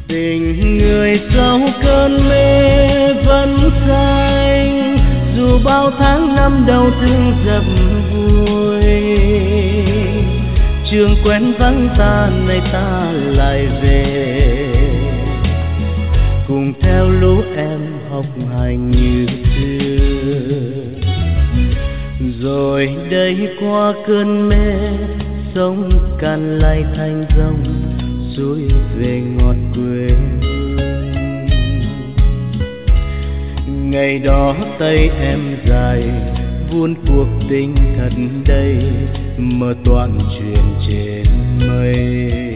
Tình người sau cơn mê vẫn xanh, dù bao tháng năm đau thương dập vui. Trường quen vắng ta nay ta lại về, cùng theo lũ em học hành như xưa. Rồi đây qua cơn mê, sông cạn lại thành dòng, xuôi về ngọt quê. Ngày đó tay em dài, vuông cuộc tình thật đây, mơ toàn chuyện trên mây.